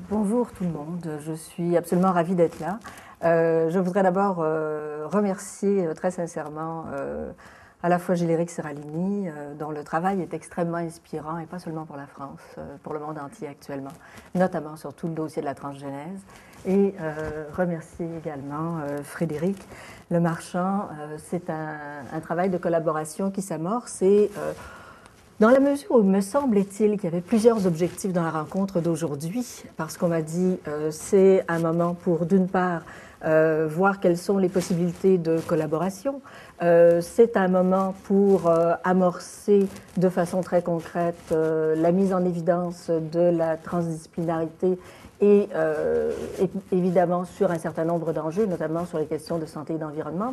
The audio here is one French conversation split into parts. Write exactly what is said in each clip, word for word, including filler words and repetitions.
Bonjour tout le monde, je suis absolument ravie d'être là. Euh, je voudrais d'abord euh, remercier euh, très sincèrement euh, à la fois Gilles-Éric Seralini, euh, dont le travail est extrêmement inspirant, et pas seulement pour la France, euh, pour le monde entier actuellement, notamment sur tout le dossier de la transgénèse, et euh, remercier également euh, Frédéric Lemarchand. Euh, C'est un, un travail de collaboration qui s'amorce et euh, dans la mesure où, me semble-t-il, qu'il y avait plusieurs objectifs dans la rencontre d'aujourd'hui, parce qu'on m'a dit euh, c'est un moment pour, d'une part, euh, voir quelles sont les possibilités de collaboration. Euh, c'est un moment pour euh, amorcer de façon très concrète euh, la mise en évidence de la transdisciplinarité et, euh, et évidemment sur un certain nombre d'enjeux, notamment sur les questions de santé et d'environnement.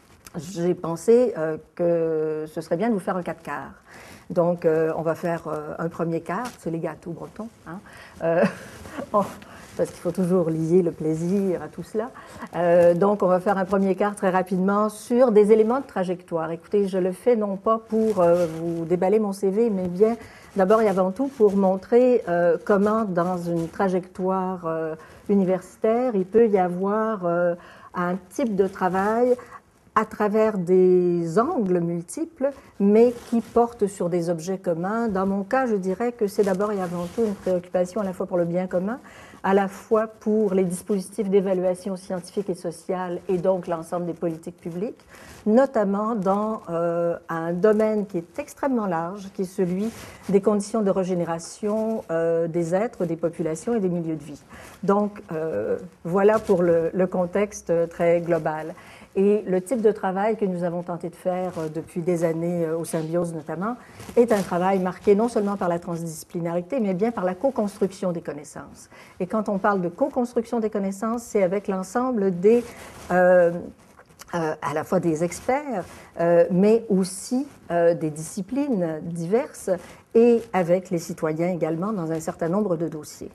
J'ai pensé euh, que ce serait bien de vous faire un quatre quarts. Donc, euh, on va faire euh, un premier quart, c'est les gâteaux bretons, hein. euh, on, parce qu'il faut toujours lier le plaisir à tout cela. Euh, donc, on va faire un premier quart très rapidement sur des éléments de trajectoire. Écoutez, je le fais non pas pour euh, vous déballer mon C V, mais bien d'abord et avant tout pour montrer euh, comment, dans une trajectoire euh, universitaire, il peut y avoir euh, un type de travail à travers des angles multiples, mais qui portent sur des objets communs. Dans mon cas, je dirais que c'est d'abord et avant tout une préoccupation à la fois pour le bien commun, à la fois pour les dispositifs d'évaluation scientifique et sociale, et donc l'ensemble des politiques publiques, notamment dans euh, un domaine qui est extrêmement large, qui est celui des conditions de régénération euh, des êtres, des populations et des milieux de vie. Donc, euh, voilà pour le, le contexte très global. Et le type de travail que nous avons tenté de faire depuis des années au Symbiose notamment est un travail marqué non seulement par la transdisciplinarité, mais bien par la co-construction des connaissances. Et quand on parle de co-construction des connaissances, c'est avec l'ensemble des, euh, euh, à la fois des experts, euh, mais aussi euh, des disciplines diverses et avec les citoyens également dans un certain nombre de dossiers.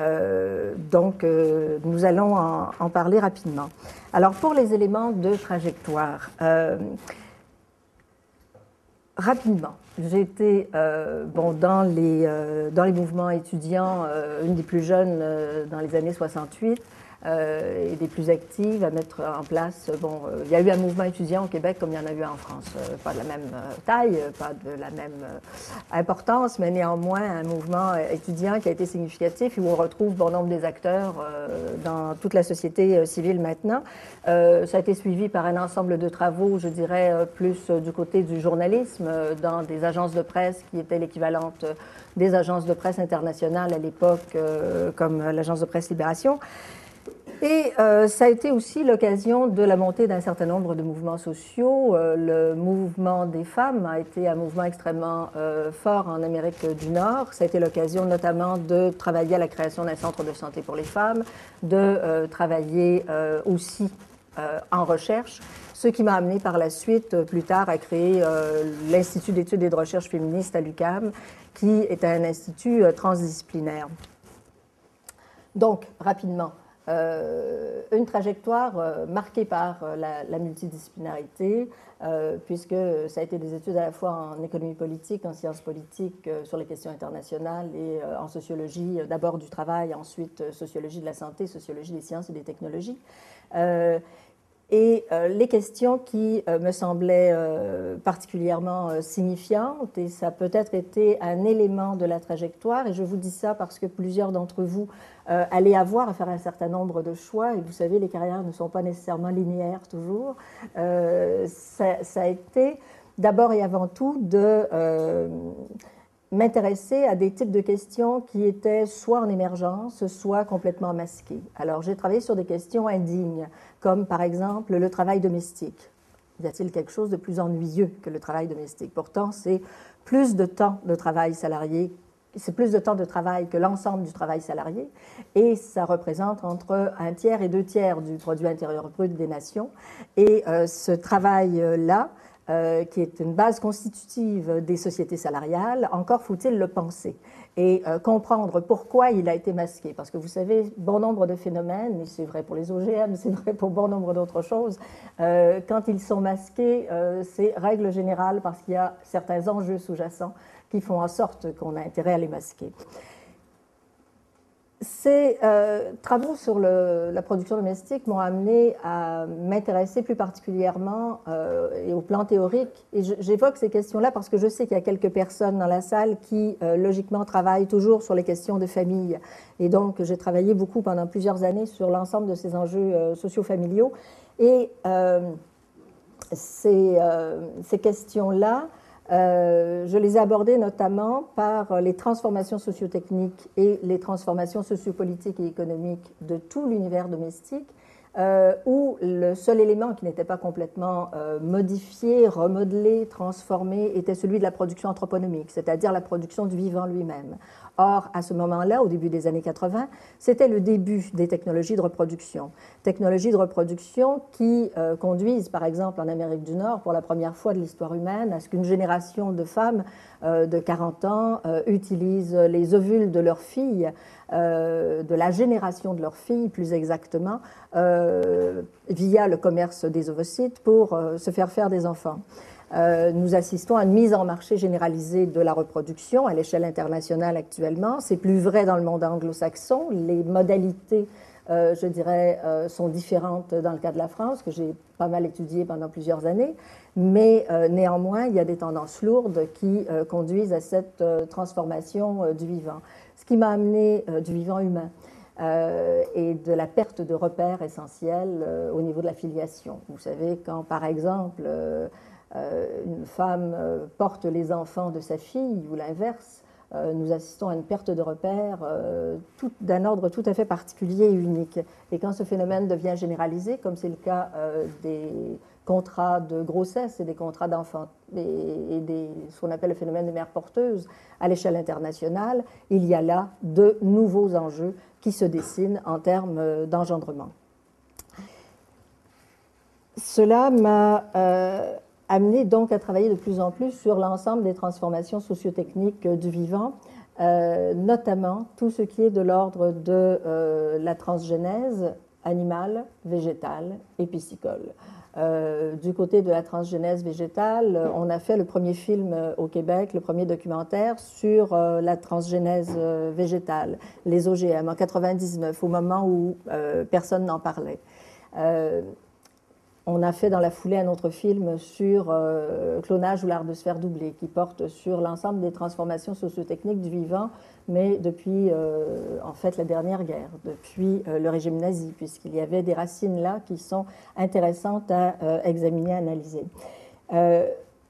Euh, donc, euh, nous allons en, en parler rapidement. Alors, pour les éléments de trajectoire, euh, rapidement, j'ai été euh, bon, dans, les, euh, dans les mouvements étudiants, euh, une des plus jeunes euh, dans les années soixante-huit, euh, et des plus actives à mettre en place. Bon, euh, il y a eu un mouvement étudiant au Québec comme il y en a eu en France, euh, pas de la même euh, taille, pas de la même euh, importance, mais néanmoins un mouvement étudiant qui a été significatif et où on retrouve bon nombre des acteurs euh, dans toute la société euh, civile maintenant. Euh, ça a été suivi par un ensemble de travaux, je dirais, euh, plus euh, du côté du journalisme, euh, dans des agences de presse qui étaient l'équivalente euh, des agences de presse internationales à l'époque, euh, comme l'agence de presse Libération. Et euh, ça a été aussi l'occasion de la montée d'un certain nombre de mouvements sociaux. Euh, le mouvement des femmes a été un mouvement extrêmement euh, fort en Amérique du Nord. Ça a été l'occasion notamment de travailler à la création d'un centre de santé pour les femmes, de euh, travailler euh, aussi euh, en recherche, ce qui m'a amené par la suite, euh, plus tard, à créer euh, l'Institut d'études et de recherche féministes à l'U Q A M, qui est un institut euh, transdisciplinaire. Donc, rapidement, Euh, une trajectoire euh, marquée par euh, la, la multidisciplinarité, euh, puisque ça a été des études à la fois en économie politique, en sciences politiques, euh, sur les questions internationales et euh, en sociologie, euh, d'abord du travail, ensuite euh, sociologie de la santé, sociologie des sciences et des technologies. Euh, Et euh, les questions qui euh, me semblaient euh, particulièrement euh, signifiantes, et ça a peut-être été un élément de la trajectoire, et je vous dis ça parce que plusieurs d'entre vous euh, allaient avoir à faire un certain nombre de choix, et vous savez, les carrières ne sont pas nécessairement linéaires toujours. Euh, ça, ça a été d'abord et avant tout de euh, m'intéresser à des types de questions qui étaient soit en émergence, soit complètement masquées. Alors, j'ai travaillé sur des questions indignes, comme par exemple le travail domestique. Y a-t-il quelque chose de plus ennuyeux que le travail domestique? Pourtant, c'est plus de temps de travail salarié, c'est plus de temps de travail que l'ensemble du travail salarié, et ça représente entre un tiers et deux tiers du produit intérieur brut des nations. Et euh, ce travail-là, Euh, qui est une base constitutive des sociétés salariales, encore faut-il le penser et euh, comprendre pourquoi il a été masqué. Parce que vous savez, bon nombre de phénomènes, et c'est vrai pour les O G M, c'est vrai pour bon nombre d'autres choses, euh, quand ils sont masqués, euh, c'est règle générale parce qu'il y a certains enjeux sous-jacents qui font en sorte qu'on a intérêt à les masquer. Ces euh, travaux sur le, la production domestique m'ont amené à m'intéresser plus particulièrement euh, et au plan théorique. Et j'évoque ces questions-là parce que je sais qu'il y a quelques personnes dans la salle qui, euh, logiquement, travaillent toujours sur les questions de famille. Et donc, j'ai travaillé beaucoup pendant plusieurs années sur l'ensemble de ces enjeux euh, socio-familiaux. Et euh, ces, euh, ces questions-là, Euh, je les ai abordées notamment par les transformations sociotechniques et les transformations sociopolitiques et économiques de tout l'univers domestique, euh, où le seul élément qui n'était pas complètement euh, modifié, remodelé, transformé, était celui de la production anthroponomique, c'est-à-dire la production du vivant lui-même. Or, à ce moment-là, au début des années quatre-vingt, c'était le début des technologies de reproduction. Technologies de reproduction qui euh, conduisent, par exemple, en Amérique du Nord, pour la première fois de l'histoire humaine, à ce qu'une génération de femmes euh, de quarante ans euh, utilisent les ovules de leurs filles, euh, de la génération de leurs filles, plus exactement, euh, via le commerce des ovocytes pour euh, se faire faire des enfants. Euh, nous assistons à une mise en marché généralisée de la reproduction à l'échelle internationale actuellement. C'est plus vrai dans le monde anglo-saxon. Les modalités, euh, je dirais, euh, sont différentes dans le cas de la France, que j'ai pas mal étudié pendant plusieurs années. Mais euh, néanmoins, il y a des tendances lourdes qui euh, conduisent à cette euh, transformation euh, du vivant. Ce qui m'a amené euh, du vivant humain. Euh, et de la perte de repères essentiels euh, au niveau de la filiation. Vous savez, quand par exemple euh, euh, une femme euh, porte les enfants de sa fille ou l'inverse, euh, nous assistons à une perte de repères euh, d'un ordre tout à fait particulier et unique. Et quand ce phénomène devient généralisé, comme c'est le cas euh, des contrats de grossesse et des contrats d'enfants et, et des, ce qu'on appelle le phénomène des mères porteuses à l'échelle internationale, il y a là de nouveaux enjeux qui se dessinent en termes d'engendrement. Cela m'a euh, amené donc à travailler de plus en plus sur l'ensemble des transformations sociotechniques du vivant, euh, notamment tout ce qui est de l'ordre de euh, la transgénèse animale, végétale et piscicole. Euh, du côté de la transgénèse végétale, on a fait le premier film au Québec, le premier documentaire sur euh, la transgénèse euh, végétale, les O G M, en quatre-vingt-dix-neuf, au moment où euh, personne n'en parlait. Euh, on a fait dans la foulée un autre film sur euh, clonage ou l'art de se faire doubler, qui porte sur l'ensemble des transformations sociotechniques du vivant, mais depuis euh, en fait la dernière guerre, depuis euh, le régime nazi, puisqu'il y avait des racines là qui sont intéressantes à euh, examiner, à analyser. Euh,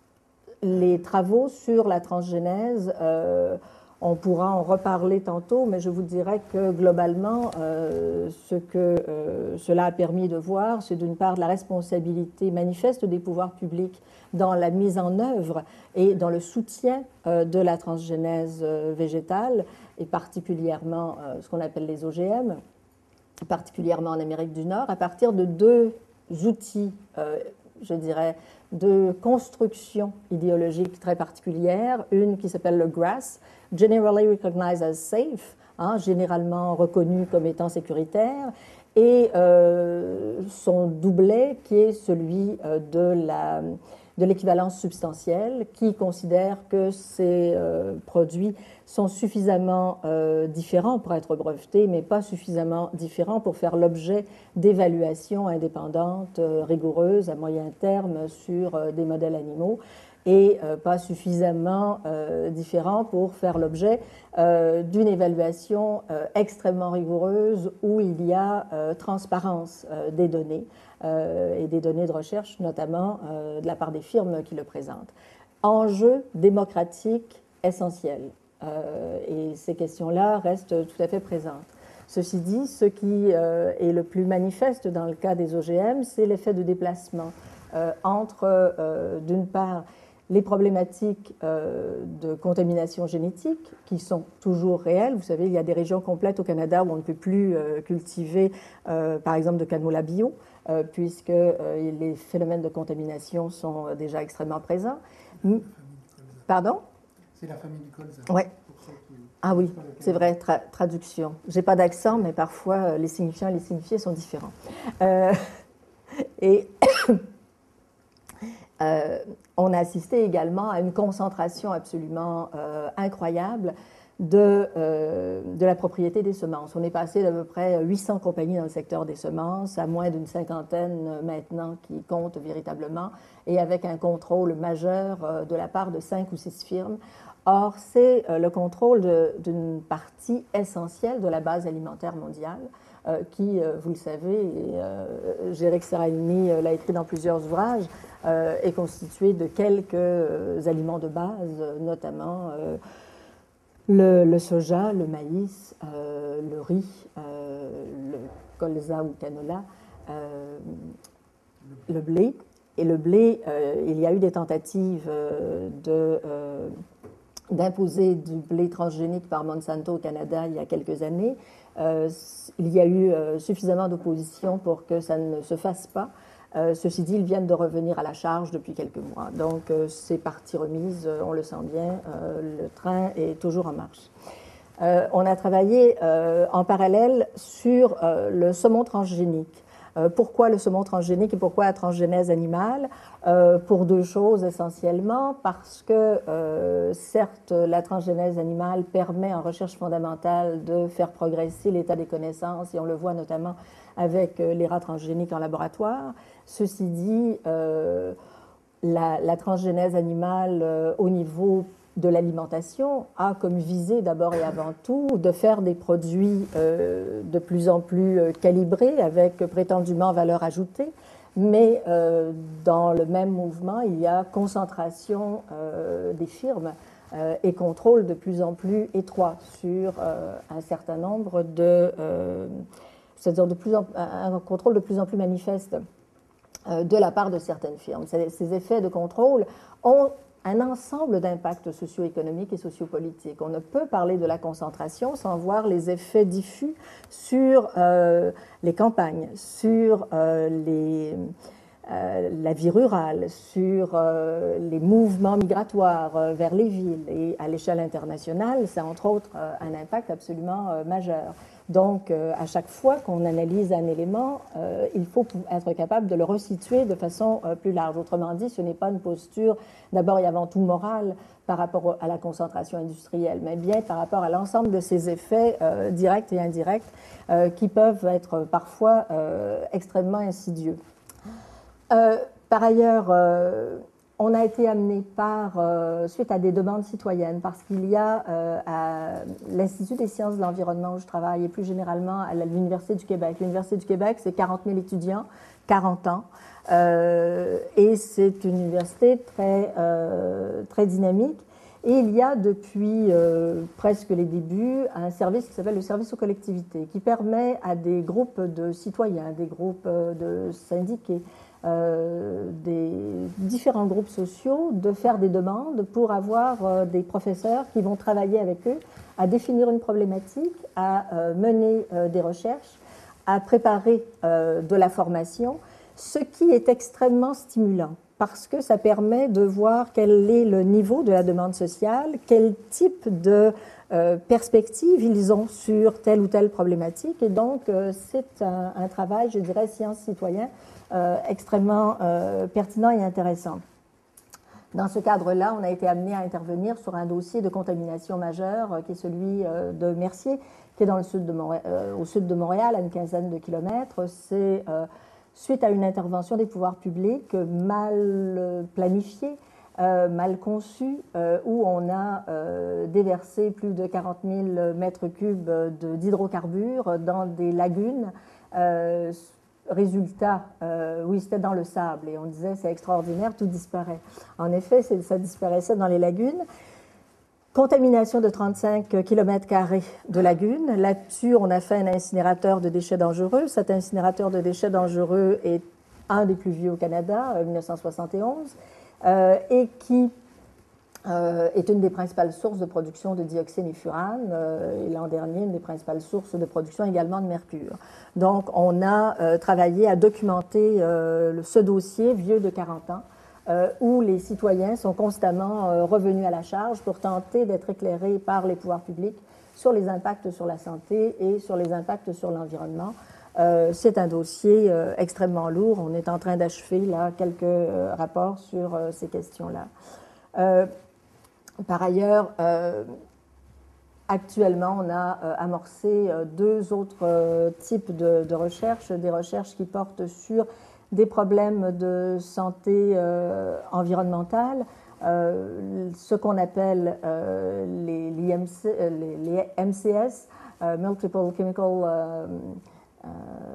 les travaux sur la transgénèse, euh, on pourra en reparler tantôt, mais je vous dirais que globalement, euh, ce que euh, cela a permis de voir, c'est d'une part de la responsabilité manifeste des pouvoirs publics dans la mise en œuvre et dans le soutien euh, de la transgénèse euh, végétale, et particulièrement euh, ce qu'on appelle les O G M, particulièrement en Amérique du Nord, à partir de deux outils, euh, je dirais, de construction idéologique très particulière, une qui s'appelle le GRASS, Generally Recognized as Safe, hein, généralement reconnu comme étant sécuritaire, et euh, son doublet qui est celui euh, de la de l'équivalence substantielle, qui considère que ces euh, produits sont suffisamment euh, différents pour être brevetés, mais pas suffisamment différents pour faire l'objet d'évaluations indépendantes, euh, rigoureuses, à moyen terme, sur euh, des modèles animaux, et euh, pas suffisamment euh, différents pour faire l'objet euh, d'une évaluation euh, extrêmement rigoureuse où il y a euh, transparence euh, des données euh, et des données de recherche, notamment euh, de la part des firmes qui le présentent. Enjeu démocratique essentiel. Euh, et ces questions-là restent tout à fait présentes. Ceci dit, ce qui euh, est le plus manifeste dans le cas des O G M, c'est l'effet de déplacement euh, entre, euh, d'une part, les problématiques euh, de contamination génétique qui sont toujours réelles. Vous savez, il y a des régions complètes au Canada où on ne peut plus euh, cultiver, euh, par exemple, de canola bio, euh, puisque euh, les phénomènes de contamination sont euh, déjà extrêmement présents. Pardon ? C'est la famille du colza. Oui. Ah oui, c'est vrai, tra traduction. Je n'ai pas d'accent, mais parfois les signifiants et les signifiés sont différents. Euh, et euh, on a assisté également à une concentration absolument euh, incroyable de, euh, de la propriété des semences. On est passé d'à peu près huit cents compagnies dans le secteur des semences à moins d'une cinquantaine maintenant qui comptent véritablement, et avec un contrôle majeur euh, de la part de cinq ou six firmes. Or, c'est euh, le contrôle d'une partie essentielle de la base alimentaire mondiale euh, qui, euh, vous le savez, et euh, Gérik Seralini euh, l'a écrit dans plusieurs ouvrages, euh, est constituée de quelques euh, aliments de base, notamment euh, le, le soja, le maïs, euh, le riz, euh, le colza ou canola, euh, le blé. Et le blé, euh, il y a eu des tentatives euh, de... Euh, d'imposer du blé transgénique par Monsanto au Canada il y a quelques années. Euh, il y a eu euh, suffisamment d'opposition pour que ça ne se fasse pas. Euh, ceci dit, ils viennent de revenir à la charge depuis quelques mois. Donc, euh, c'est partie remise, euh, on le sent bien, euh, le train est toujours en marche. Euh, on a travaillé euh, en parallèle sur euh, le saumon transgénique. Euh, pourquoi le saumon transgénique et pourquoi la transgénèse animale? Euh, pour deux choses essentiellement, parce que euh, certes la transgénèse animale permet en recherche fondamentale de faire progresser l'état des connaissances, et on le voit notamment avec euh, les rats transgéniques en laboratoire. Ceci dit, euh, la, la transgénèse animale euh, au niveau de l'alimentation a comme visée d'abord et avant tout de faire des produits euh, de plus en plus euh, calibrés avec prétendument valeur ajoutée, mais euh, dans le même mouvement, il y a concentration euh, des firmes euh, et contrôle de plus en plus étroit sur euh, un certain nombre de, euh, c'est-à-dire de plus en, un contrôle de plus en plus manifeste euh, de la part de certaines firmes. Ces effets de contrôle ont un ensemble d'impacts socio-économiques et sociopolitiques. On ne peut parler de la concentration sans voir les effets diffus sur euh, les campagnes, sur euh, les, euh, la vie rurale, sur euh, les mouvements migratoires euh, vers les villes. Et à l'échelle internationale, ça a entre autres euh, un impact absolument euh, majeur. Donc, euh, à chaque fois qu'on analyse un élément, euh, il faut être capable de le resituer de façon euh, plus large. Autrement dit, ce n'est pas une posture d'abord et avant tout morale par rapport à la concentration industrielle, mais bien par rapport à l'ensemble de ces effets euh, directs et indirects euh, qui peuvent être parfois euh, extrêmement insidieux. Euh, par ailleurs, euh, on a été amené par, euh, suite à des demandes citoyennes, parce qu'il y a euh, à l'Institut des sciences de l'environnement où je travaille, et plus généralement à l'Université du Québec. L'Université du Québec, c'est quarante mille étudiants, quarante ans, euh, et c'est une université très, euh, très dynamique. Et il y a depuis euh, presque les débuts un service qui s'appelle le service aux collectivités, qui permet à des groupes de citoyens, des groupes de syndiqués, Euh, des différents groupes sociaux de faire des demandes pour avoir euh, des professeurs qui vont travailler avec eux à définir une problématique, à euh, mener euh, des recherches, à préparer euh, de la formation, ce qui est extrêmement stimulant parce que ça permet de voir quel est le niveau de la demande sociale, quel type de euh, perspective ils ont sur telle ou telle problématique, et donc euh, c'est un, un travail, je dirais, science citoyen Euh, extrêmement euh, pertinent et intéressant. Dans ce cadre-là, on a été amené à intervenir sur un dossier de contamination majeure euh, qui est celui euh, de Mercier, qui est dans le sud de Montréal, euh, au sud de Montréal, à une quinzaine de kilomètres. C'est euh, suite à une intervention des pouvoirs publics mal planifiée, euh, mal conçue, euh, où on a euh, déversé plus de quarante mille mètres cubes d'hydrocarbures dans des lagunes. Euh, Résultat, euh, oui, c'était dans le sable, et on disait c'est extraordinaire, tout disparaît. En effet, ça disparaissait dans les lagunes. Contamination de trente-cinq kilomètres carrés de lagunes. Là-dessus, on a fait un incinérateur de déchets dangereux. Cet incinérateur de déchets dangereux est un des plus vieux au Canada, en dix-neuf cent soixante et onze, euh, et qui Euh, est une des principales sources de production de dioxine et furane, euh, et l'an dernier, une des principales sources de production également de mercure. Donc, on a euh, travaillé à documenter euh, ce dossier vieux de quarante ans, euh, où les citoyens sont constamment euh, revenus à la charge pour tenter d'être éclairés par les pouvoirs publics sur les impacts sur la santé et sur les impacts sur l'environnement. Euh, c'est un dossier euh, extrêmement lourd. On est en train d'achever là quelques euh, rapports sur euh, ces questions-là. Euh, Par ailleurs, euh, actuellement, on a euh, amorcé euh, deux autres euh, types de, de recherches, des recherches qui portent sur des problèmes de santé euh, environnementale, euh, ce qu'on appelle euh, les, les, M C, euh, les, les M C S, euh, Multiple Chemical euh, euh,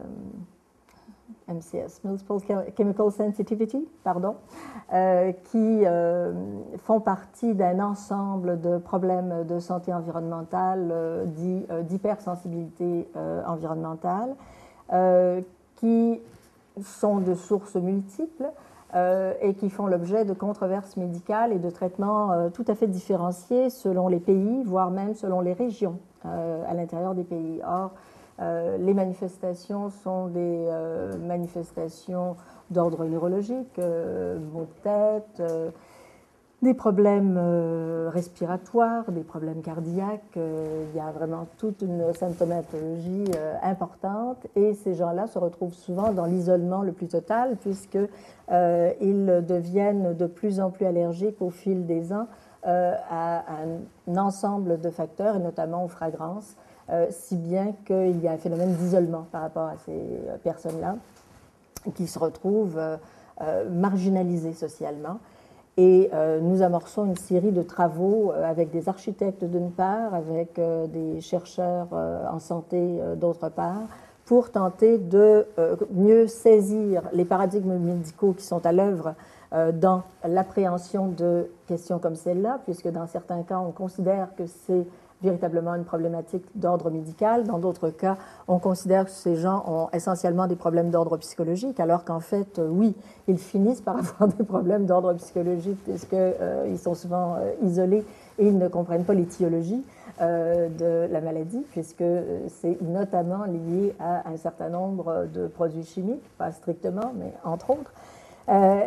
M C S, Multiple Chemical Sensitivity, pardon, euh, qui euh, font partie d'un ensemble de problèmes de santé environnementale, euh, dits euh, d'hypersensibilité euh, environnementale, euh, qui sont de sources multiples euh, et qui font l'objet de controverses médicales et de traitements euh, tout à fait différenciés selon les pays, voire même selon les régions euh, à l'intérieur des pays. Or, euh, les manifestations sont des euh, manifestations d'ordre neurologique, euh, maux de tête, euh, des problèmes euh, respiratoires, des problèmes cardiaques. Euh, il y a vraiment toute une symptomatologie euh, importante et ces gens-là se retrouvent souvent dans l'isolement le plus total puisqu'ils euh, deviennent de plus en plus allergiques au fil des ans euh, à, à un ensemble de facteurs et notamment aux fragrances, euh, si bien qu'il y a un phénomène d'isolement par rapport à ces personnes-là qui se retrouvent euh, euh, marginalisées socialement. Et euh, nous amorçons une série de travaux euh, avec des architectes d'une part, avec euh, des chercheurs euh, en santé euh, d'autre part, pour tenter de euh, mieux saisir les paradigmes médicaux qui sont à l'œuvre euh, dans l'appréhension de questions comme celle-là, puisque dans certains cas, on considère que c'est véritablement une problématique d'ordre médical. Dans d'autres cas, on considère que ces gens ont essentiellement des problèmes d'ordre psychologique, alors qu'en fait, euh, oui, ils finissent par avoir des problèmes d'ordre psychologique puisqu'ils euh, sont souvent euh, isolés et ils ne comprennent pas l'étiologie euh, de la maladie, puisque c'est notamment lié à un certain nombre de produits chimiques, pas strictement, mais entre autres. Euh,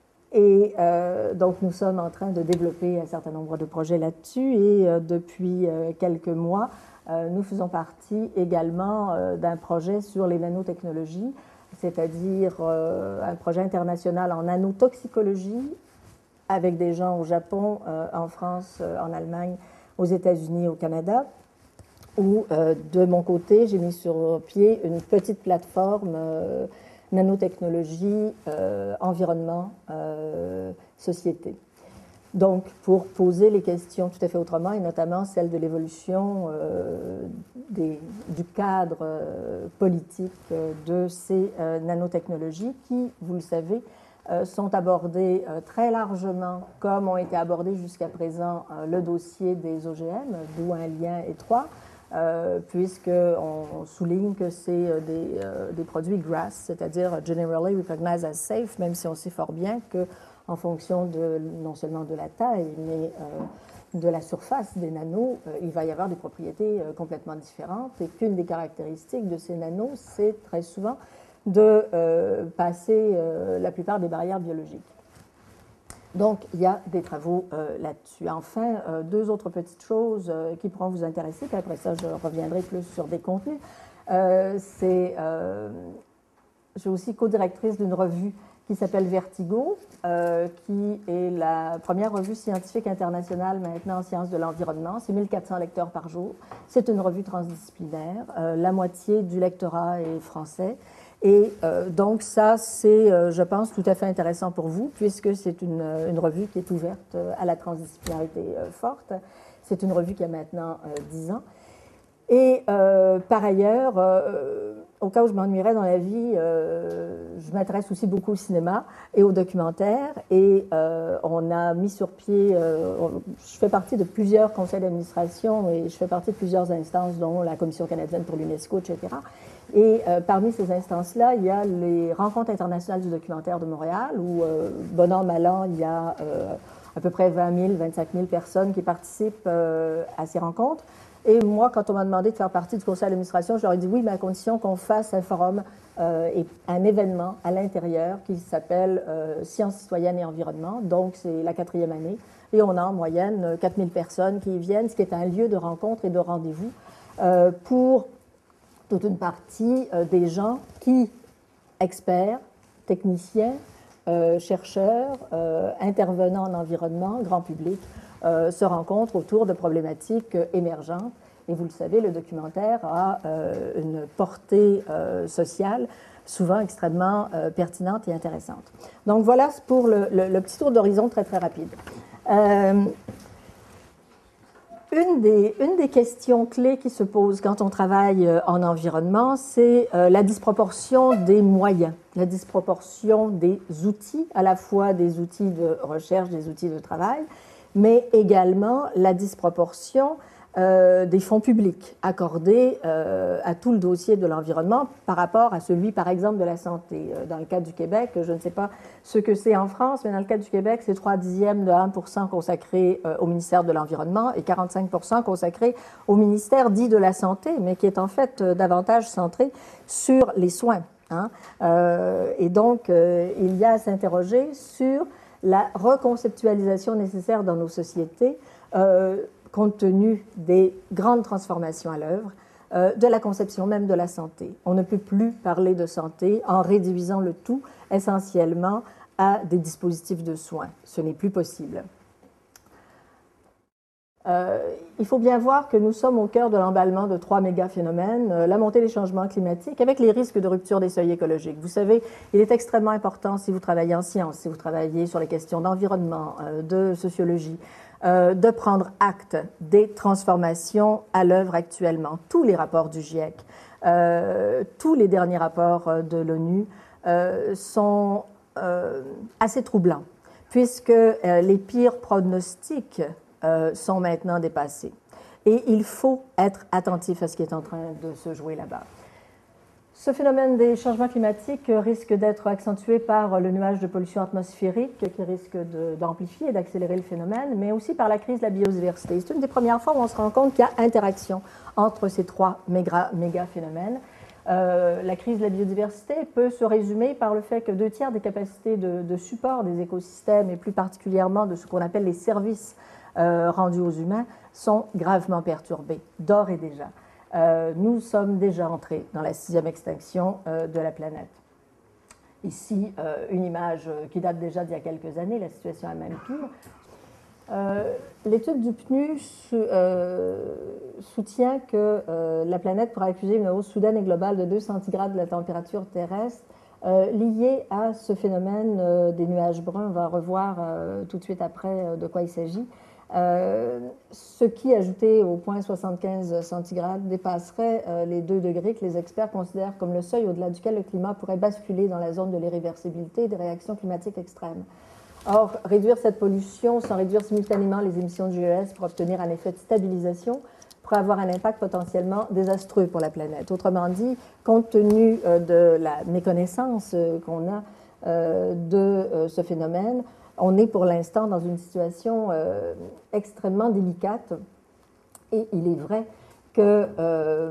Et euh, donc, nous sommes en train de développer un certain nombre de projets là-dessus et euh, depuis euh, quelques mois, euh, nous faisons partie également euh, d'un projet sur les nanotechnologies, c'est-à-dire euh, un projet international en nanotoxicologie avec des gens au Japon, euh, en France, euh, en Allemagne, aux États-Unis, au Canada, où euh, de mon côté, j'ai mis sur pied une petite plateforme euh, nanotechnologie, euh, environnement, euh, société. Donc, pour poser les questions tout à fait autrement, et notamment celle de l'évolution euh, du cadre euh, politique euh, de ces euh, nanotechnologies qui, vous le savez, euh, sont abordées euh, très largement, comme ont été abordés jusqu'à présent euh, le dossier des O G M, d'où un lien étroit. Euh, puisqu'on souligne que c'est euh, des, euh, des produits GRAS, c'est-à-dire Generally Recognized as Safe, même si on sait fort bien qu'en fonction de, non seulement de la taille, mais euh, de la surface des nanos, euh, il va y avoir des propriétés euh, complètement différentes et qu'une des caractéristiques de ces nanos, c'est très souvent de euh, passer euh, la plupart des barrières biologiques. Donc, il y a des travaux euh, là-dessus. Enfin, euh, deux autres petites choses euh, qui pourront vous intéresser, puis après ça, je reviendrai plus sur des contenus. Euh, c'est, euh, je suis aussi co-directrice d'une revue qui s'appelle Vertigo, euh, qui est la première revue scientifique internationale maintenant en sciences de l'environnement. C'est mille quatre cents lecteurs par jour. C'est une revue transdisciplinaire. Euh, la moitié du lectorat est français. Et euh, donc ça, c'est, euh, je pense, tout à fait intéressant pour vous, puisque c'est une, une revue qui est ouverte à la transdisciplinarité euh, forte. C'est une revue qui a maintenant euh, dix ans. Et euh, par ailleurs, euh, au cas où je m'ennuierais dans la vie, euh, je m'intéresse aussi beaucoup au cinéma et au documentaire. Et euh, on a mis sur pied, euh, je fais partie de plusieurs conseils d'administration et je fais partie de plusieurs instances, dont la Commission canadienne pour l'UNESCO, et cetera. Et euh, parmi ces instances-là, il y a les rencontres internationales du documentaire de Montréal, où, euh, bon an, mal an, il y a euh, à peu près vingt mille, vingt-cinq mille personnes qui participent euh, à ces rencontres. Et moi, quand on m'a demandé de faire partie du conseil d'administration, je leur ai dit oui, mais à condition qu'on fasse un forum euh, et un événement à l'intérieur qui s'appelle euh, Sciences citoyennes et environnement. Donc, c'est la quatrième année. Et on a en moyenne quatre mille personnes qui y viennent, ce qui est un lieu de rencontre et de rendez-vous euh, pour toute une partie euh, des gens qui, experts, techniciens, euh, chercheurs, euh, intervenants en environnement, grand public, euh, se rencontrent autour de problématiques euh, émergentes. Et vous le savez, le documentaire a euh, une portée euh, sociale souvent extrêmement euh, pertinente et intéressante. Donc voilà pour le, le, le petit tour d'horizon très très rapide. Euh, Une des, une des questions clés qui se posent quand on travaille en environnement, c'est euh, la disproportion des moyens, la disproportion des outils, à la fois des outils de recherche, des outils de travail, mais également la disproportion euh, des fonds publics accordés euh, à tout le dossier de l'environnement par rapport à celui, par exemple, de la santé. Dans le cas du Québec, je ne sais pas ce que c'est en France, mais dans le cas du Québec, c'est trois dixièmes de un pour cent consacrés euh, au ministère de l'Environnement et quarante-cinq pour cent consacrés au ministère dit de la Santé, mais qui est en fait euh, davantage centré sur les soins. Hein. Euh, et donc, euh, il y a à s'interroger sur la reconceptualisation nécessaire dans nos sociétés, euh, compte tenu des grandes transformations à l'œuvre, euh, de la conception même de la santé. On ne peut plus parler de santé en réduisant le tout essentiellement à des dispositifs de soins. Ce n'est plus possible. Euh, il faut bien voir que nous sommes au cœur de l'emballement de trois méga-phénomènes, euh, la montée des changements climatiques avec les risques de rupture des seuils écologiques. Vous savez, il est extrêmement important, si vous travaillez en sciences, si vous travaillez sur les questions d'environnement, euh, de sociologie, euh, de prendre acte des transformations à l'œuvre actuellement. Tous les rapports du GIEC, euh, tous les derniers rapports de l'ONU euh, sont euh, assez troublants, puisque euh, les pires pronostics Euh, sont maintenant dépassés. Et il faut être attentif à ce qui est en train de se jouer là-bas. Ce phénomène des changements climatiques risque d'être accentué par le nuage de pollution atmosphérique qui risque d'amplifier et d'accélérer le phénomène, mais aussi par la crise de la biodiversité. C'est une des premières fois où on se rend compte qu'il y a interaction entre ces trois méga, méga phénomènes. Euh, la crise de la biodiversité peut se résumer par le fait que deux tiers des capacités de, de support des écosystèmes, et plus particulièrement de ce qu'on appelle les services Euh, rendus aux humains, sont gravement perturbés, d'ores et déjà. Euh, nous sommes déjà entrés dans la sixième extinction euh, de la planète. Ici, euh, une image qui date déjà d'il y a quelques années, la situation est même pire. Euh, L'étude du P N U s, euh, soutient que euh, la planète pourra accuser une hausse soudaine et globale de deux centigrades de la température terrestre euh, liée à ce phénomène euh, des nuages bruns. On va revoir euh, tout de suite après euh, de quoi il s'agit. Euh, ce qui, ajouté au point soixante-quinze centigrades, dépasserait euh, les deux degrés que les experts considèrent comme le seuil au-delà duquel le climat pourrait basculer dans la zone de l'irréversibilité et des réactions climatiques extrêmes. Or, réduire cette pollution sans réduire simultanément les émissions de G E S pour obtenir un effet de stabilisation pourrait avoir un impact potentiellement désastreux pour la planète. Autrement dit, compte tenu euh, de la méconnaissance euh, qu'on a euh, de euh, ce phénomène, on est pour l'instant dans une situation euh, extrêmement délicate et il est vrai que euh,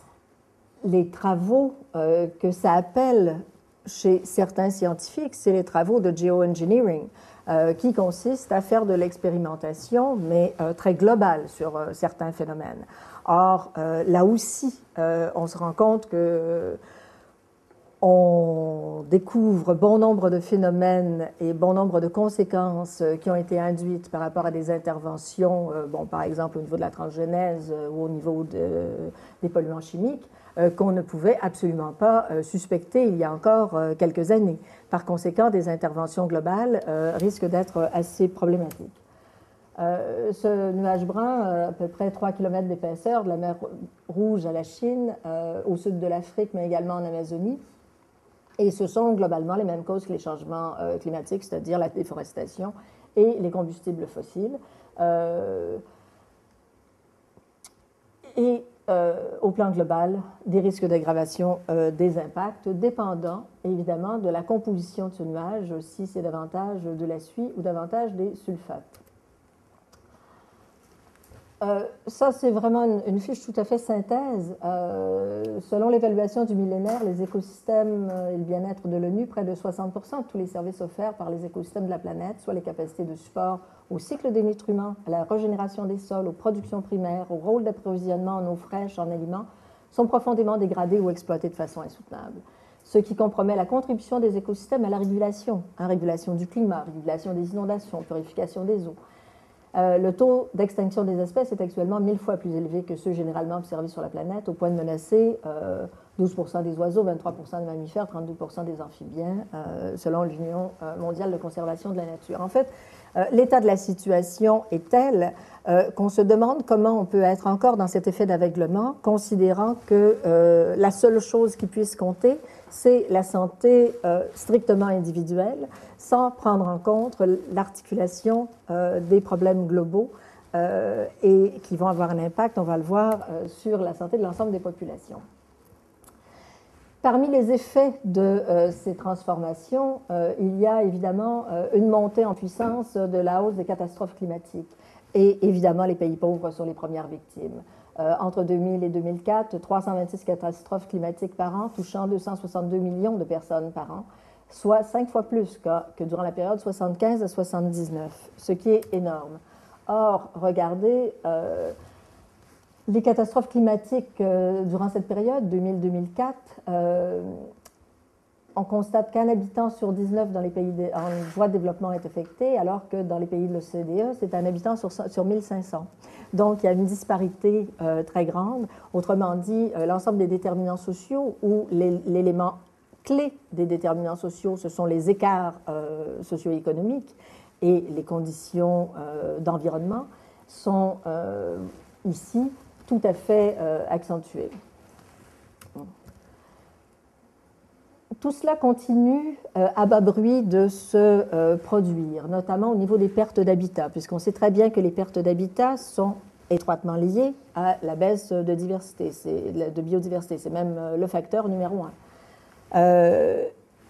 les travaux euh, que ça appelle chez certains scientifiques, c'est les travaux de geoengineering euh, qui consistent à faire de l'expérimentation, mais euh, très globale sur euh, certains phénomènes. Or, euh, là aussi, euh, on se rend compte que euh, on découvre bon nombre de phénomènes et bon nombre de conséquences qui ont été induites par rapport à des interventions, euh, bon, par exemple au niveau de la transgénèse euh, ou au niveau de, des polluants chimiques, euh, qu'on ne pouvait absolument pas euh, suspecter il y a encore euh, quelques années. Par conséquent, des interventions globales euh, risquent d'être assez problématiques. Euh, ce nuage brun, euh, à peu près trois kilomètres d'épaisseur, de la mer Rouge à la Chine, euh, au sud de l'Afrique, mais également en Amazonie. Et ce sont globalement les mêmes causes que les changements euh, climatiques, c'est-à-dire la déforestation et les combustibles fossiles. Euh, et euh, au plan global, des risques d'aggravation euh, des impacts, dépendant évidemment de la composition de ce nuage, si c'est davantage de la suie ou davantage des sulfates. Euh, ça, c'est vraiment une, une fiche tout à fait synthèse. Euh, selon l'évaluation du millénaire, les écosystèmes et le bien-être de l'ONU, près de soixante pour cent de tous les services offerts par les écosystèmes de la planète, soit les capacités de support au cycle des nutriments, à la régénération des sols, aux productions primaires, au rôle d'approvisionnement en eau fraîche, en aliments, sont profondément dégradés ou exploités de façon insoutenable. Ce qui compromet la contribution des écosystèmes à la régulation, hein, régulation du climat, régulation des inondations, purification des eaux. Euh, le taux d'extinction des espèces est actuellement mille fois plus élevé que ceux généralement observés sur la planète, au point de menacer euh, douze pour cent des oiseaux, vingt-trois pour cent des mammifères, trente-deux pour cent des amphibiens, euh, selon l'Union mondiale de conservation de la nature. En fait, euh, l'état de la situation est tel euh, qu'on se demande comment on peut être encore dans cet effet d'aveuglement, considérant que euh, la seule chose qui puisse compter, c'est la santé euh, strictement individuelle, sans prendre en compte l'articulation euh, des problèmes globaux euh, et qui vont avoir un impact, on va le voir, euh, sur la santé de l'ensemble des populations. Parmi les effets de euh, ces transformations, euh, il y a évidemment euh, une montée en puissance de la hausse des catastrophes climatiques. Et évidemment, les pays pauvres sont les premières victimes. Euh, entre deux mille et deux mille quatre, trois cent vingt-six catastrophes climatiques par an, touchant deux cent soixante-deux millions de personnes par an, soit cinq fois plus que, que durant la période soixante-quinze à soixante-dix-neuf, ce qui est énorme. Or, regardez, euh, les catastrophes climatiques euh, durant cette période, deux mille à deux mille quatre, euh, on constate qu'un habitant sur dix-neuf dans les pays de, en voie de développement est affecté, alors que dans les pays de l'O C D E, c'est un habitant sur, sur mille cinq cents. Donc, il y a une disparité euh, très grande. Autrement dit, euh, l'ensemble des déterminants sociaux ou l'élément clé des déterminants sociaux, ce sont les écarts euh, socio-économiques et les conditions euh, d'environnement, sont euh, ici tout à fait euh, accentués. Tout cela continue euh, à bas bruit de se euh, produire, notamment au niveau des pertes d'habitat, puisqu'on sait très bien que les pertes d'habitat sont étroitement liées à la baisse de diversité, de biodiversité. C'est même euh, le facteur numéro un. Euh,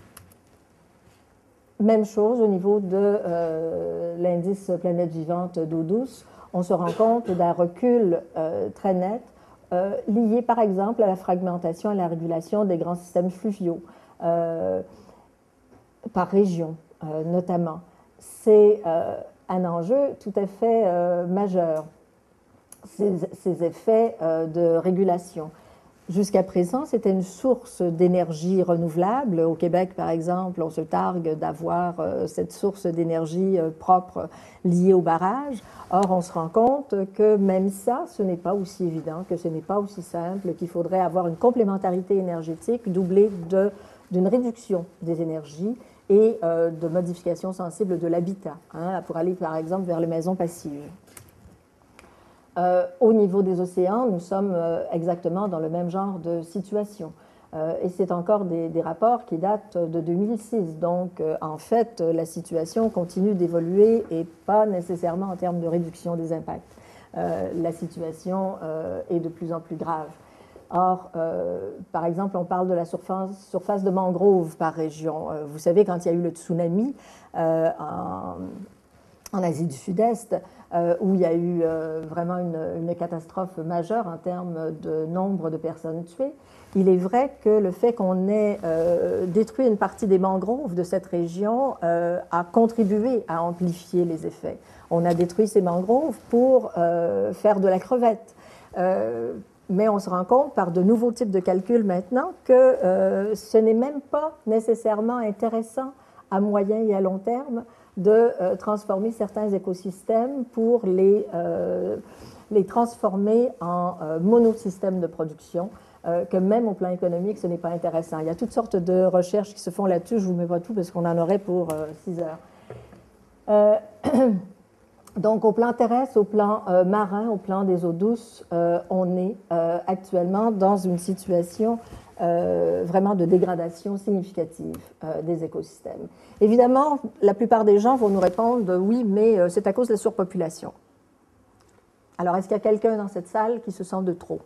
même chose au niveau de euh, l'indice planète vivante d'eau douce. On se rend compte d'un recul euh, très net euh, lié par exemple à la fragmentation et à la régulation des grands systèmes fluviaux. Euh, par région, euh, notamment. C'est euh, un enjeu tout à fait euh, majeur, ces, ces effets euh, de régulation. Jusqu'à présent, c'était une source d'énergie renouvelable. Au Québec, par exemple, on se targue d'avoir euh, cette source d'énergie euh, propre liée au barrage. Or, on se rend compte que même ça, ce n'est pas aussi évident, que ce n'est pas aussi simple, qu'il faudrait avoir une complémentarité énergétique doublée de d'une réduction des énergies et euh, de modifications sensibles de l'habitat, hein, pour aller par exemple vers les maisons passives. Euh, au niveau des océans, nous sommes euh, exactement dans le même genre de situation. Euh, et c'est encore des, des rapports qui datent de deux mille six. Donc, euh, en fait, la situation continue d'évoluer et pas nécessairement en termes de réduction des impacts. Euh, la situation euh, est de plus en plus grave. Or, euh, par exemple, on parle de la surface, surface de mangroves par région. Euh, vous savez, quand il y a eu le tsunami euh, en, en Asie du Sud-Est, euh, où il y a eu euh, vraiment une, une catastrophe majeure en termes de nombre de personnes tuées, il est vrai que le fait qu'on ait euh, détruit une partie des mangroves de cette région euh, a contribué à amplifier les effets. On a détruit ces mangroves pour euh, faire de la crevette. Euh, Mais on se rend compte par de nouveaux types de calculs maintenant que euh, ce n'est même pas nécessairement intéressant à moyen et à long terme de euh, transformer certains écosystèmes pour les, euh, les transformer en euh, monosystèmes de production, euh, que même au plan économique, ce n'est pas intéressant. Il y a toutes sortes de recherches qui se font là-dessus. Je ne vous mets pas tout parce qu'on en aurait pour euh, six heures. Euh, Donc, au plan terrestre, au plan euh, marin, au plan des eaux douces, euh, on est euh, actuellement dans une situation euh, vraiment de dégradation significative euh, des écosystèmes. Évidemment, la plupart des gens vont nous répondre « oui, mais euh, c'est à cause de la surpopulation ». Alors, est-ce qu'il y a quelqu'un dans cette salle qui se sent de trop?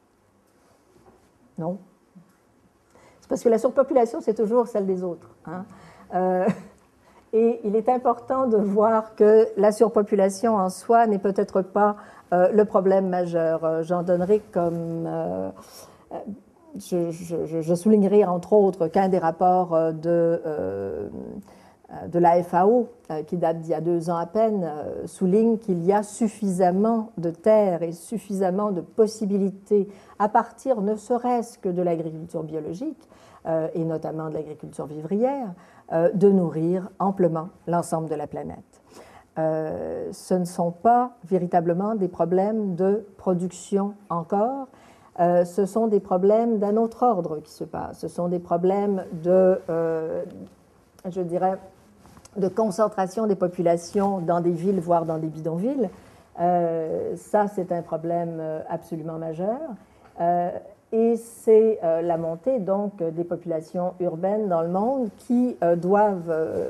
Non? C'est parce que la surpopulation, c'est toujours celle des autres. Hein? Euh, Et il est important de voir que la surpopulation en soi n'est peut-être pas euh, le problème majeur. Euh, J'en donnerai comme... Euh, je, je, je soulignerai entre autres qu'un des rapports de, euh, de la F A O, euh, qui date d'il y a deux ans à peine, euh, souligne qu'il y a suffisamment de terres et suffisamment de possibilités à partir ne serait-ce que de l'agriculture biologique, euh, et notamment de l'agriculture vivrière, de nourrir amplement l'ensemble de la planète. euh, ce ne sont pas véritablement des problèmes de production encore, euh, ce sont des problèmes d'un autre ordre qui se passent, ce sont des problèmes de, euh, je dirais, de concentration des populations dans des villes, voire dans des bidonvilles. Euh, ça, c'est un problème absolument majeur. Euh, et c'est euh, la montée, donc, des populations urbaines dans le monde qui euh, doivent euh,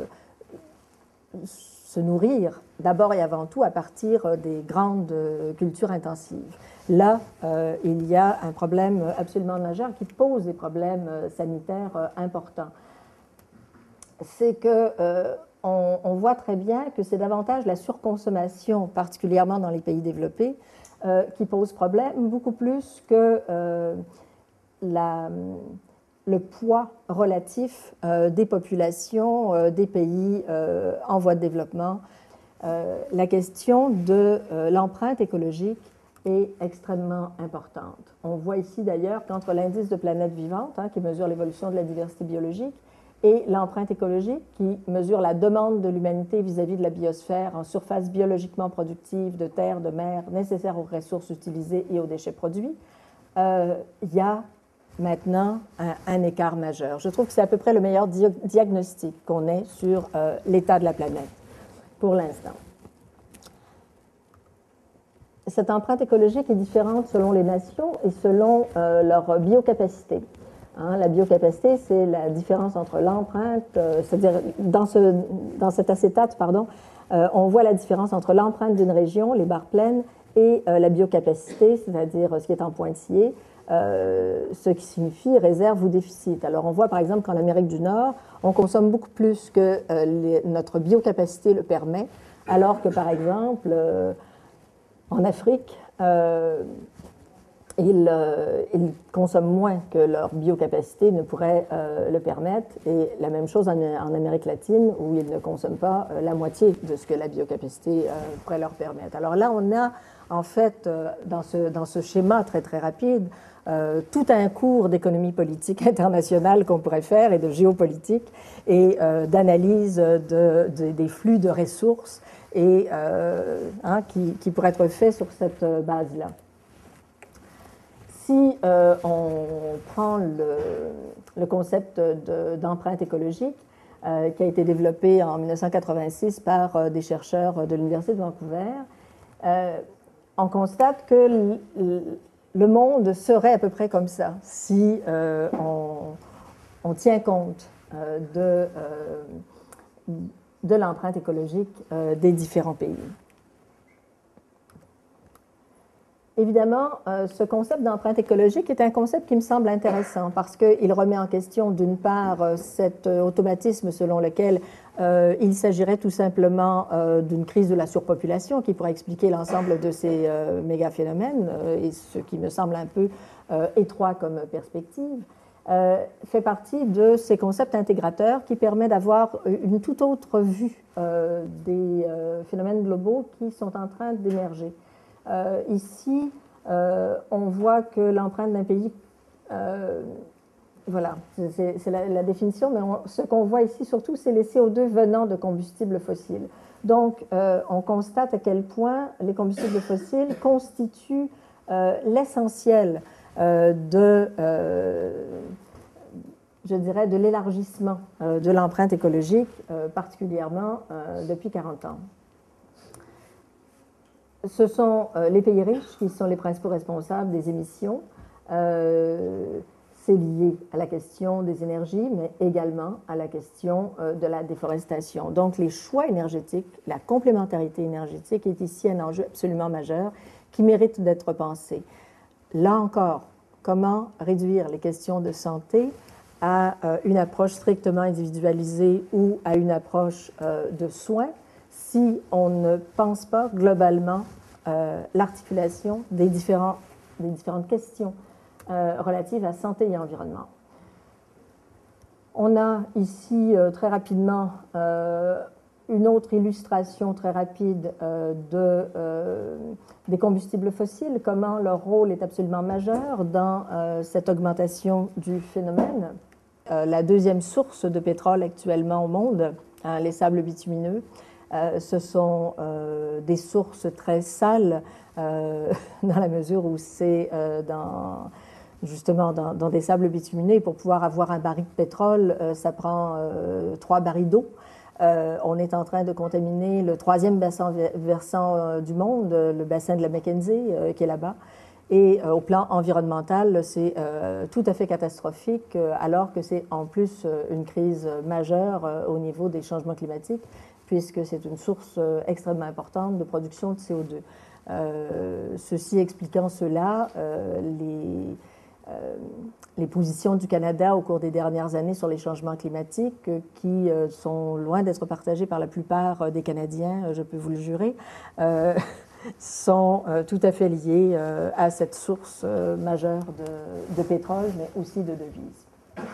se nourrir, d'abord et avant tout, à partir des grandes cultures intensives. Là, euh, il y a un problème absolument majeur qui pose des problèmes sanitaires euh, importants. C'est que euh, On, on voit très bien que c'est davantage la surconsommation, particulièrement dans les pays développés, euh, qui pose problème, beaucoup plus que euh, la, le poids relatif euh, des populations euh, des pays euh, en voie de développement. Euh, la question de euh, l'empreinte écologique est extrêmement importante. On voit ici d'ailleurs qu'entre l'indice de planète vivante, hein, qui mesure l'évolution de la diversité biologique, et l'empreinte écologique, qui mesure la demande de l'humanité vis-à-vis de la biosphère en surface biologiquement productive de terre, de mer, nécessaire aux ressources utilisées et aux déchets produits, euh, il y a maintenant un, un écart majeur. Je trouve que c'est à peu près le meilleur di diagnostic qu'on ait sur euh, l'état de la planète, pour l'instant. Cette empreinte écologique est différente selon les nations et selon euh, leur biocapacité. Hein, la biocapacité, c'est la différence entre l'empreinte, euh, c'est-à-dire dans, ce, dans cet acétate, pardon, euh, on voit la différence entre l'empreinte d'une région, les barres pleines, et euh, la biocapacité, c'est-à-dire ce qui est en pointillé, euh, ce qui signifie réserve ou déficit. Alors on voit par exemple qu'en Amérique du Nord, on consomme beaucoup plus que euh, les, notre biocapacité le permet, alors que par exemple euh, en Afrique, euh, Ils, euh, ils consomment moins que leur biocapacité ne pourrait euh, le permettre. Et la même chose en, en Amérique latine, où ils ne consomment pas euh, la moitié de ce que la biocapacité euh, pourrait leur permettre. Alors là, on a en fait, euh, dans, ce, dans ce schéma très très rapide, euh, tout un cours d'économie politique internationale qu'on pourrait faire, et de géopolitique, et euh, d'analyse de, de, des flux de ressources, et, euh, hein, qui, qui pourrait être fait sur cette base-là. Si euh, on prend le, le concept d'empreinte écologique, euh, qui a été développé en mille neuf cent quatre-vingt-six par euh, des chercheurs de l'Université de Vancouver, euh, on constate que le, le monde serait à peu près comme ça si euh, on, on tient compte euh, de, euh, de l'empreinte écologique euh, des différents pays. Évidemment, euh, ce concept d'empreinte écologique est un concept qui me semble intéressant parce qu'il remet en question, d'une part, euh, cet euh, automatisme selon lequel euh, il s'agirait tout simplement euh, d'une crise de la surpopulation qui pourrait expliquer l'ensemble de ces euh, méga-phénomènes, euh, et ce qui me semble un peu euh, étroit comme perspective, euh, fait partie de ces concepts intégrateurs qui permettent d'avoir une toute autre vue euh, des euh, phénomènes globaux qui sont en train d'émerger. Euh, ici, euh, on voit que l'empreinte d'un pays, euh, voilà, c'est la, la définition, mais on, ce qu'on voit ici surtout, c'est les C O deux venant de combustibles fossiles. Donc, euh, on constate à quel point les combustibles fossiles constituent euh, l'essentiel euh, de, euh, je dirais, de l'élargissement euh, de l'empreinte écologique, euh, particulièrement euh, depuis quarante ans. Ce sont euh, les pays riches qui sont les principaux responsables des émissions. Euh, c'est lié à la question des énergies, mais également à la question euh, de la déforestation. Donc, les choix énergétiques, la complémentarité énergétique est ici un enjeu absolument majeur qui mérite d'être pensé. Là encore, comment réduire les questions de santé à euh, une approche strictement individualisée ou à une approche euh, de soins si on ne pense pas globalement euh, l'articulation des, différents, des différentes questions euh, relatives à santé et environnement. On a ici euh, très rapidement euh, une autre illustration très rapide euh, de, euh, des combustibles fossiles, comment leur rôle est absolument majeur dans euh, cette augmentation du phénomène. Euh, la deuxième source de pétrole actuellement au monde, hein, les sables bitumineux, Euh, ce sont euh, des sources très sales euh, dans la mesure où c'est euh, dans, justement dans, dans des sables bitumineux. Pour pouvoir avoir un baril de pétrole, euh, ça prend euh, trois barils d'eau. Euh, on est en train de contaminer le troisième bassin versant euh, du monde, le bassin de la Mackenzie, euh, qui est là-bas. Et euh, au plan environnemental, c'est euh, tout à fait catastrophique, euh, alors que c'est en plus euh, une crise majeure euh, au niveau des changements climatiques, puisque c'est une source euh, extrêmement importante de production de C O deux. Euh, ceci expliquant cela, euh, les, euh, les positions du Canada au cours des dernières années sur les changements climatiques, euh, qui euh, sont loin d'être partagées par la plupart des Canadiens, je peux vous le jurer, euh, sont euh, tout à fait liés euh, à cette source euh, majeure de, de pétrole, mais aussi de devises.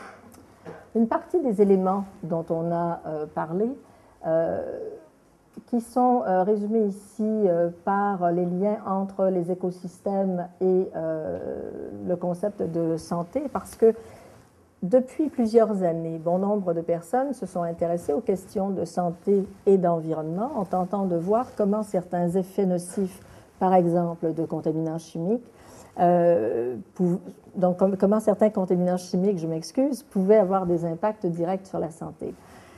Une partie des éléments dont on a euh, parlé, euh, qui sont euh, résumés ici euh, par les liens entre les écosystèmes et euh, le concept de santé, parce que depuis plusieurs années, bon nombre de personnes se sont intéressées aux questions de santé et d'environnement en tentant de voir comment certains effets nocifs, par exemple de contaminants chimiques, euh, pou- donc com- comment certains contaminants chimiques, je m'excuse, pouvaient avoir des impacts directs sur la santé.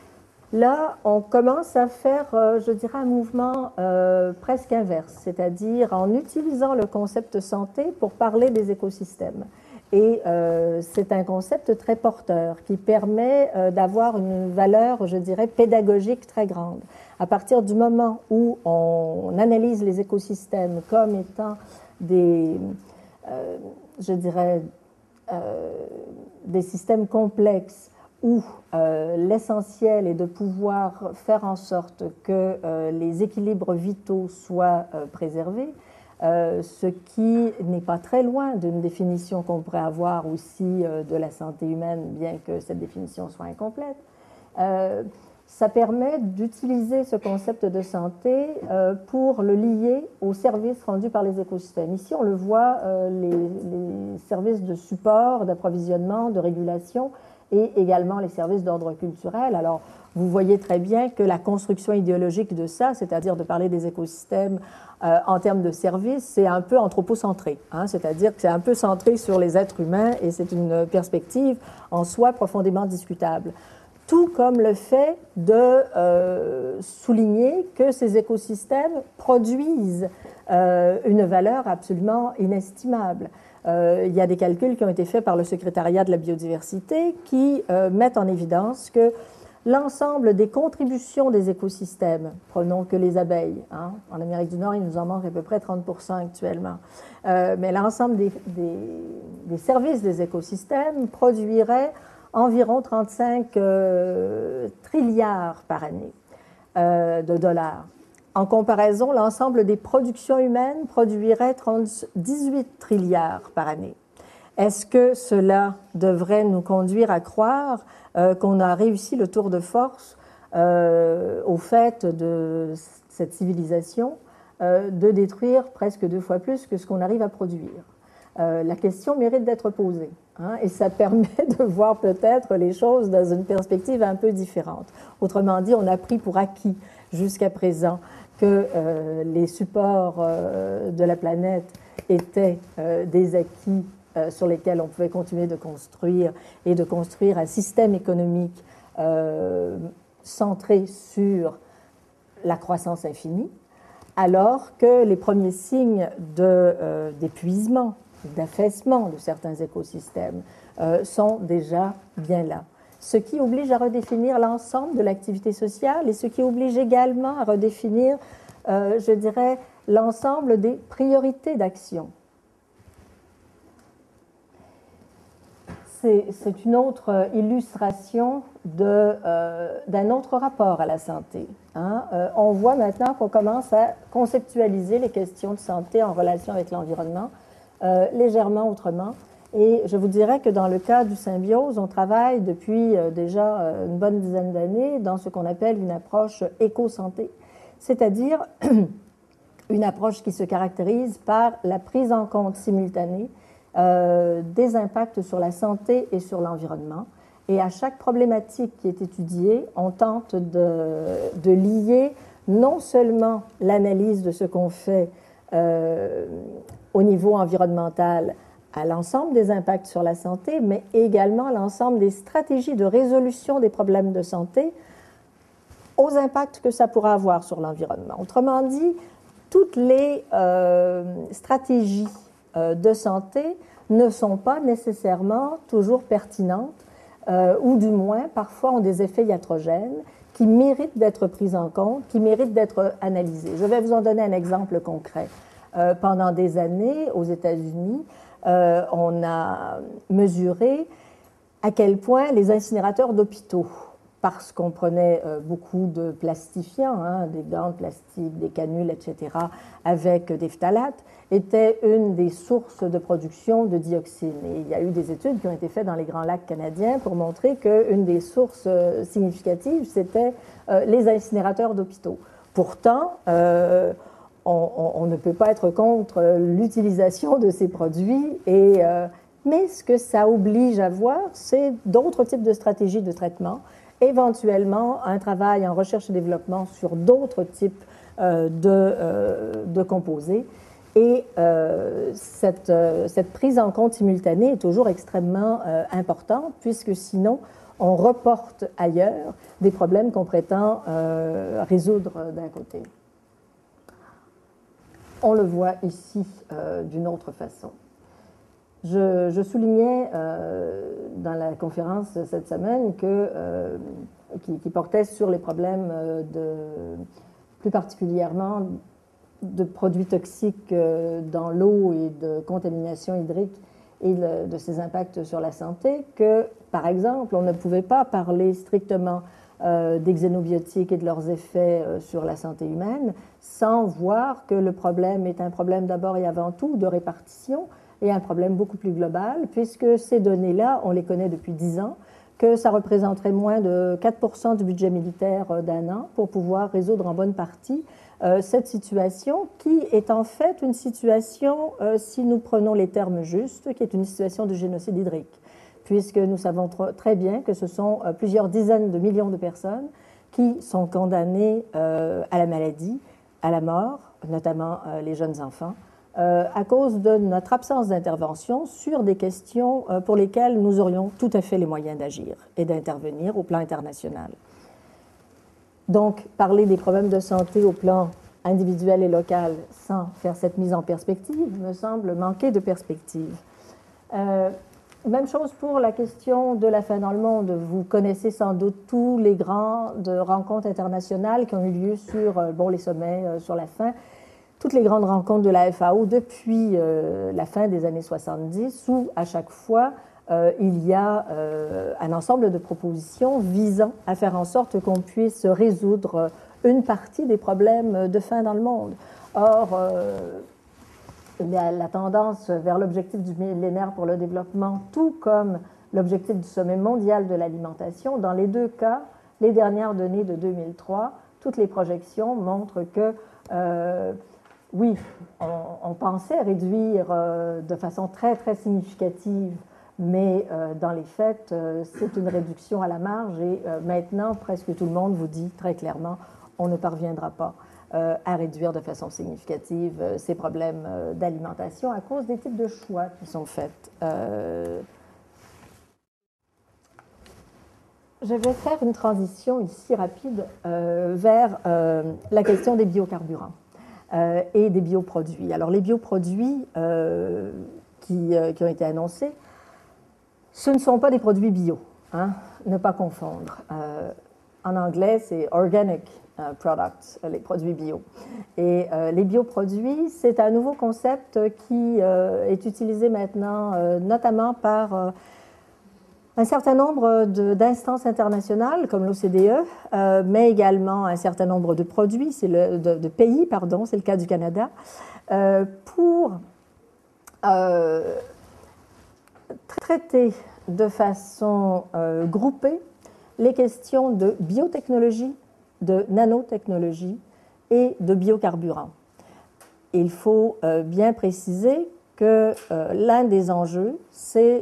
Là, on commence à faire, euh, je dirais, un mouvement euh, presque inverse, c'est-à-dire en utilisant le concept santé pour parler des écosystèmes. Et euh, c'est un concept très porteur qui permet euh, d'avoir une valeur, je dirais, pédagogique très grande. À partir du moment où on analyse les écosystèmes comme étant des, euh, je dirais, euh, des systèmes complexes où euh, l'essentiel est de pouvoir faire en sorte que euh, les équilibres vitaux soient euh, préservés, Euh, ce qui n'est pas très loin d'une définition qu'on pourrait avoir aussi euh, de la santé humaine, bien que cette définition soit incomplète. Euh, ça permet d'utiliser ce concept de santé euh, pour le lier aux services rendus par les écosystèmes. Ici, on le voit, euh, les, les services de support, d'approvisionnement, de régulation, et également les services d'ordre culturel. Alors, vous voyez très bien que la construction idéologique de ça, c'est-à-dire de parler des écosystèmes euh, en termes de services, c'est un peu anthropocentré, hein, c'est-à-dire que c'est un peu centré sur les êtres humains et c'est une perspective en soi profondément discutable. Tout comme le fait de euh, souligner que ces écosystèmes produisent euh, une valeur absolument inestimable. Euh, il y a des calculs qui ont été faits par le secrétariat de la biodiversité qui euh, mettent en évidence que l'ensemble des contributions des écosystèmes, prenons que les abeilles, hein, en Amérique du Nord, il nous en manque à peu près trente pour cent actuellement, euh, mais l'ensemble des, des, des services des écosystèmes produirait environ trente-cinq euh, trilliards par année euh, de dollars. En comparaison, l'ensemble des productions humaines produirait dix-huit trilliards par année. Est-ce que cela devrait nous conduire à croire euh, qu'on a réussi le tour de force euh, au fait de cette civilisation euh, de détruire presque deux fois plus que ce qu'on arrive à produire? Euh, la question mérite d'être posée, hein, et ça permet de voir peut-être les choses dans une perspective un peu différente. Autrement dit, on a pris pour acquis jusqu'à présent que euh, les supports euh, de la planète étaient euh, des acquis euh, sur lesquels on pouvait continuer de construire et de construire un système économique euh, centré sur la croissance infinie, alors que les premiers signes de, euh, d'épuisement, d'affaissement de certains écosystèmes euh, sont déjà bien là. Ce qui oblige à redéfinir l'ensemble de l'activité sociale et ce qui oblige également à redéfinir, euh, je dirais, l'ensemble des priorités d'action. C'est, c'est une autre illustration de, euh, d'un autre rapport à la santé. Hein. Euh, on voit maintenant qu'on commence à conceptualiser les questions de santé en relation avec l'environnement euh, légèrement autrement. Et je vous dirais que dans le cas du Symbiose, on travaille depuis euh, déjà euh, une bonne dizaine d'années dans ce qu'on appelle une approche éco-santé, c'est-à-dire une approche qui se caractérise par la prise en compte simultanée euh, des impacts sur la santé et sur l'environnement. Et à chaque problématique qui est étudiée, on tente de, de lier non seulement l'analyse de ce qu'on fait euh, au niveau environnemental à l'ensemble des impacts sur la santé, mais également l'ensemble des stratégies de résolution des problèmes de santé aux impacts que ça pourra avoir sur l'environnement. Autrement dit, toutes les euh, stratégies euh, de santé ne sont pas nécessairement toujours pertinentes euh, ou du moins parfois ont des effets iatrogènes qui méritent d'être pris en compte, qui méritent d'être analysés. Je vais vous en donner un exemple concret. Euh, pendant des années, aux États-Unis, euh, on a mesuré à quel point les incinérateurs d'hôpitaux, parce qu'on prenait euh, beaucoup de plastifiants, hein, des gants de plastique, des canules, et cetera, avec des phtalates, étaient une des sources de production de dioxine. Et il y a eu des études qui ont été faites dans les Grands Lacs canadiens pour montrer qu'une des sources euh, significatives, c'était euh, les incinérateurs d'hôpitaux. Pourtant, euh, on, on, on ne peut pas être contre l'utilisation de ces produits, et, euh, mais ce que ça oblige à voir, c'est d'autres types de stratégies de traitement, éventuellement un travail en recherche et développement sur d'autres types euh, de, euh, de composés. Et euh, cette, euh, cette prise en compte simultanée est toujours extrêmement euh, importante, puisque sinon, on reporte ailleurs des problèmes qu'on prétend euh, résoudre d'un côté. On le voit ici euh, d'une autre façon. Je, je soulignais euh, dans la conférence cette semaine que, euh, qui, qui portait sur les problèmes de, plus particulièrement de produits toxiques dans l'eau et de contamination hydrique et de, de ses impacts sur la santé, que, par exemple, on ne pouvait pas parler strictement euh, des xénobiotiques et de leurs effets euh, sur la santé humaine sans voir que le problème est un problème d'abord et avant tout de répartition, et un problème beaucoup plus global, puisque ces données-là, on les connaît depuis dix ans, que ça représenterait moins de quatre pour cent du budget militaire d'un an pour pouvoir résoudre en bonne partie euh, cette situation, qui est en fait une situation, euh, si nous prenons les termes justes, qui est une situation de génocide hydrique, puisque nous savons très bien que ce sont euh, plusieurs dizaines de millions de personnes qui sont condamnées euh, à la maladie, à la mort, notamment euh, les jeunes enfants, Euh, à cause de notre absence d'intervention sur des questions euh, pour lesquelles nous aurions tout à fait les moyens d'agir et d'intervenir au plan international. Donc, parler des problèmes de santé au plan individuel et local sans faire cette mise en perspective me semble manquer de perspective. Euh, même chose pour la question de la faim dans le monde. Vous connaissez sans doute tous les grandes rencontres internationales qui ont eu lieu sur euh, bon, les sommets euh, sur la faim. Toutes les grandes rencontres de la F A O depuis euh, la fin des années soixante-dix, où à chaque fois, euh, il y a euh, un ensemble de propositions visant à faire en sorte qu'on puisse résoudre une partie des problèmes de faim dans le monde. Or, euh, la, la tendance vers l'objectif du millénaire pour le développement, tout comme l'objectif du sommet mondial de l'alimentation, dans les deux cas, les dernières données de deux mille trois, toutes les projections montrent que euh, oui, on, on pensait réduire euh, de façon très, très significative, mais euh, dans les faits, euh, c'est une réduction à la marge et euh, maintenant, presque tout le monde vous dit très clairement, on ne parviendra pas euh, à réduire de façon significative euh, ces problèmes euh, d'alimentation à cause des types de choix qui sont faits. Euh... Je vais faire une transition ici rapide euh, vers euh, la question des biocarburants. Euh, et des bioproduits. Alors, les bioproduits euh, qui, euh, qui ont été annoncés, ce ne sont pas des produits bio, hein, ne pas confondre. Euh, en anglais, c'est organic uh, products, les produits bio. Et euh, les bioproduits, c'est un nouveau concept qui euh, est utilisé maintenant, euh, notamment par euh, un certain nombre d'instances internationales, comme l'O C D E, euh, mais également un certain nombre de produits, c'est le, de, de pays, pardon, c'est le cas du Canada, euh, pour euh, traiter de façon euh, groupée les questions de biotechnologie, de nanotechnologie et de biocarburants. Il faut euh, bien préciser que euh, l'un des enjeux, c'est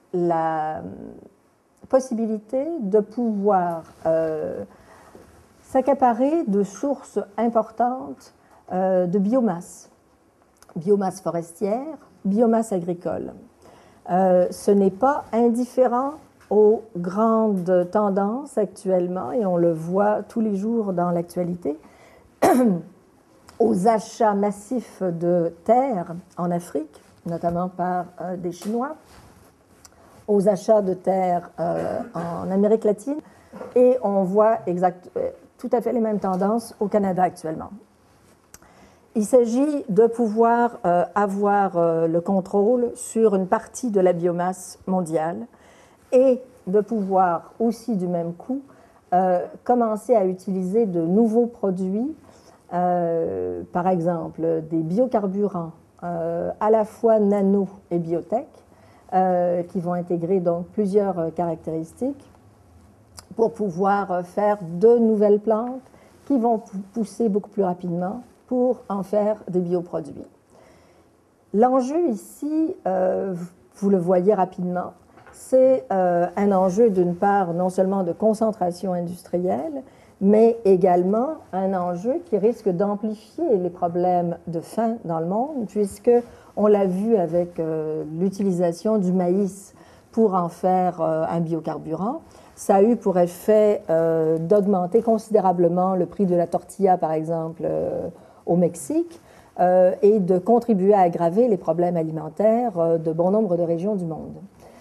la possibilité de pouvoir euh, s'accaparer de sources importantes euh, de biomasse, biomasse forestière, biomasse agricole. Euh, ce n'est pas indifférent aux grandes tendances actuellement, et on le voit tous les jours dans l'actualité, aux achats massifs de terres en Afrique, notamment par euh, des Chinois, aux achats de terres euh, en Amérique latine, et on voit exact, tout à fait les mêmes tendances au Canada actuellement. Il s'agit de pouvoir euh, avoir euh, le contrôle sur une partie de la biomasse mondiale et de pouvoir aussi du même coup euh, commencer à utiliser de nouveaux produits, euh, par exemple des biocarburants euh, à la fois nano et biotech, euh, qui vont intégrer donc plusieurs caractéristiques pour pouvoir faire de nouvelles plantes qui vont pousser beaucoup plus rapidement pour en faire des bioproduits. L'enjeu ici, euh, vous le voyez rapidement, c'est euh, un enjeu d'une part non seulement de concentration industrielle, mais également un enjeu qui risque d'amplifier les problèmes de faim dans le monde, puisque on l'a vu avec euh, l'utilisation du maïs pour en faire euh, un biocarburant. Ça a eu pour effet euh, d'augmenter considérablement le prix de la tortilla, par exemple, euh, au Mexique, euh, et de contribuer à aggraver les problèmes alimentaires euh, de bon nombre de régions du monde.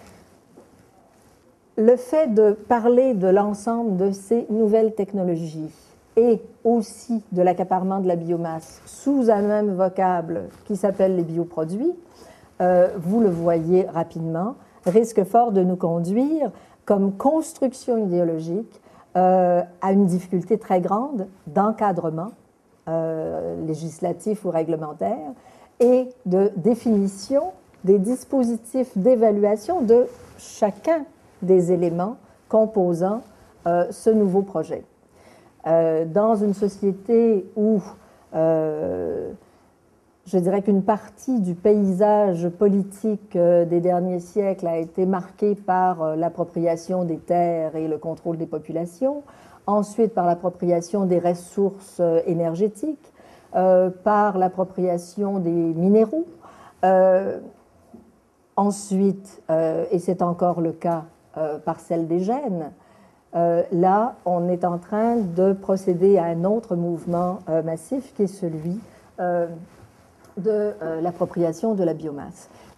Le fait de parler de l'ensemble de ces nouvelles technologies et aussi de l'accaparement de la biomasse sous un même vocable qui s'appelle les bioproduits, euh, vous le voyez rapidement, risque fort de nous conduire comme construction idéologique euh, à une difficulté très grande d'encadrement euh, législatif ou réglementaire et de définition des dispositifs d'évaluation de chacun des éléments composant euh, ce nouveau projet. Euh, dans une société où euh, je dirais qu'une partie du paysage politique euh, des derniers siècles a été marquée par euh, l'appropriation des terres et le contrôle des populations, ensuite par l'appropriation des ressources euh, énergétiques, euh, par l'appropriation des minéraux, euh, ensuite, euh, et c'est encore le cas, Euh, par celle des gènes. Euh, là, on est en train de procéder à un autre mouvement euh, massif qui est celui euh, de euh, l'appropriation de la biomasse.